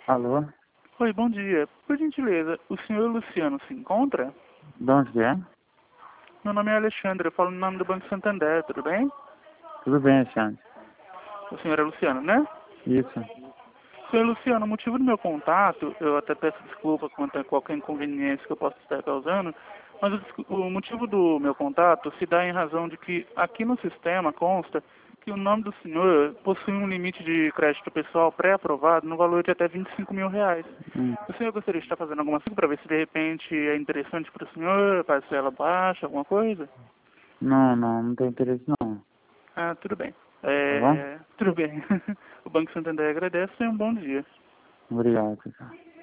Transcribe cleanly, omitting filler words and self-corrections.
Alô? Oi, bom dia. Por gentileza, o senhor Luciano se encontra? De onde é? Meu nome é Alexandre, eu falo no nome do Banco Santander, tudo bem? Tudo bem, Alexandre. O senhor é Luciano, né? Isso. Senhor Luciano, o motivo do meu contato, eu até peço desculpa quanto a qualquer inconveniência que eu possa estar causando, mas o motivo do meu contato se dá em razão de que aqui no sistema consta que o nome do senhor possui um limite de crédito pessoal pré-aprovado no valor de até R$ 25.000. Hum. O senhor gostaria de estar fazendo alguma coisa para ver se de repente é interessante para o senhor, parcela baixa, alguma coisa? Não tem interesse não. Ah, tudo bem. Tá bom? Tudo bem. O Banco Santander agradece e um bom dia. Obrigado, pessoal.